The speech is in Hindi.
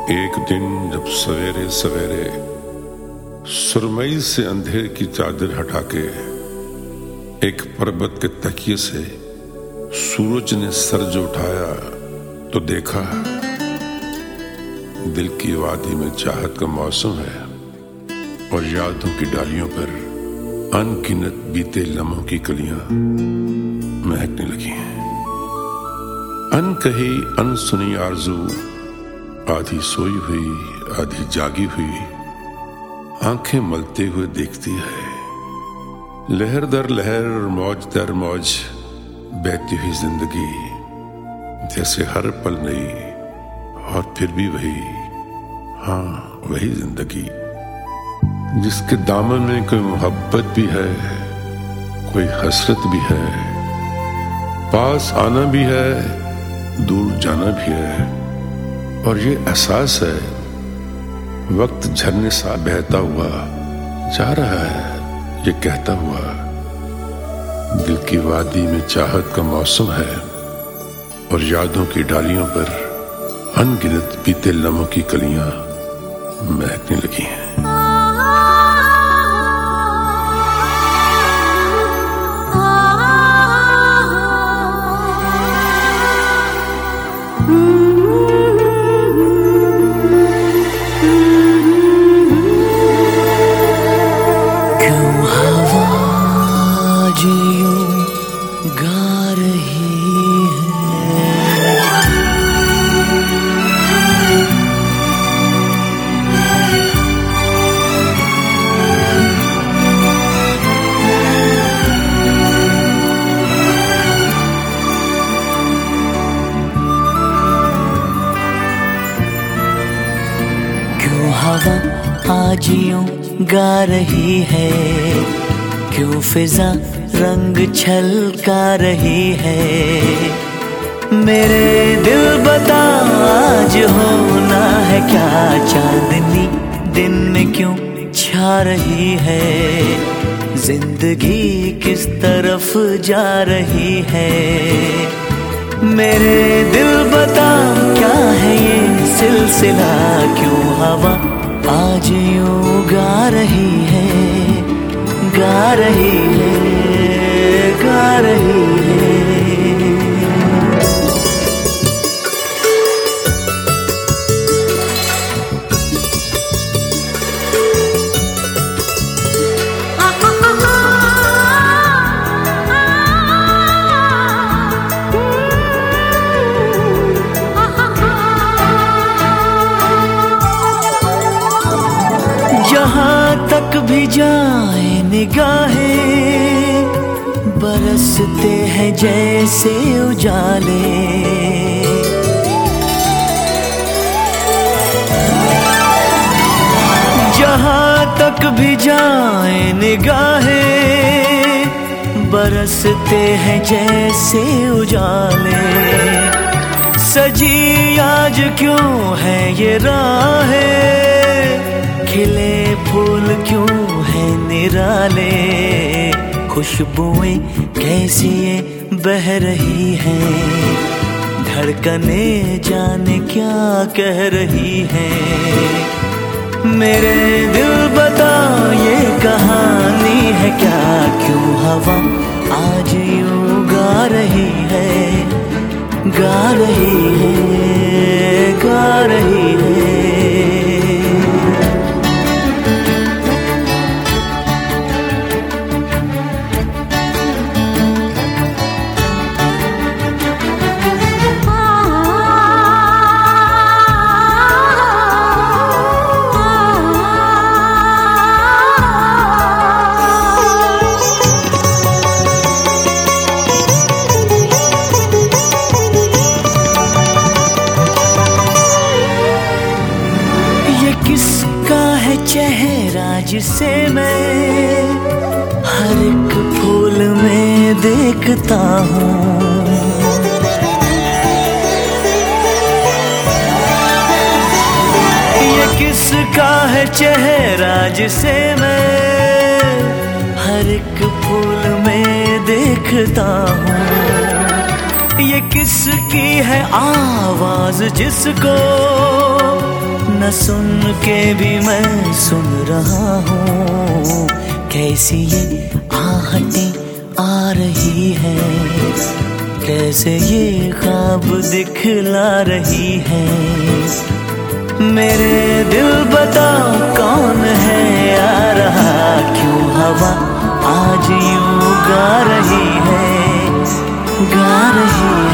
एक दिन जब सवेरे सवेरे सुरमई से अंधेर की चादर हटा के एक पर्वत के तकिए से सूरज ने सर जो उठाया तो देखा दिल की वादी में चाहत का मौसम है और यादों की डालियों पर अनगिनत बीते लम्हों की कलियां महकने लगी हैं। अनकही अनसुनी आरज़ू आधी सोई हुई आधी जागी हुई आंखें मलते हुए देखती है। लहर दर लहर मौज दर मौज बहती हुई जिंदगी जैसे हर पल नई और फिर भी वही, हाँ वही जिंदगी जिसके दामन में कोई मोहब्बत भी है, कोई हसरत भी है, पास आना भी है, दूर जाना भी है। और ये एहसास है वक्त झरने सा बहता हुआ जा रहा है, ये कहता हुआ दिल की वादी में चाहत का मौसम है और यादों की डालियों पर अनगिनत बीते लम्हों की कलियां महकने लगी हैं। हवा आज यूं गा रही है, क्यों फिजा रंग छलका रही है। मेरे दिल बता आज होना है क्या, चांदनी दिन में क्यों छा रही है। जिंदगी किस तरफ जा रही है। मेरे दिल बता क्या है ये सिलसिला, क्यों हवा आज यूं गा रही है, गा रही है, गा रही है। जहाँ तक भी जाए निगाहें बरसते हैं जैसे उजाले। जहाँ तक भी जाए निगाहें बरसते हैं जैसे उजाले। सजी आज क्यों है ये राहें, खिले फूल क्यों है निराले। खुशबुएं कैसी ये बह रही हैं, धड़कने जाने क्या कह रही हैं। मेरे दिल बता ये कहानी है क्या, क्यों हवा आज यूं गा रही है, गा रही है, गा रही है। चेहरा जिसे मैं हर एक फूल में देखता हूँ। ये किसका है चेहरा जिसे मैं हर एक फूल में देखता हूँ। ये किसकी है आवाज जिसको सुन के भी मैं सुन रहा हूँ, कैसी ये आहटें आ रही है, कैसे ये ख्वाब दिखला रही है। मेरे दिल बता कौन है आ रहा, क्यों हवा आज यूं गा रही है, गा रही है।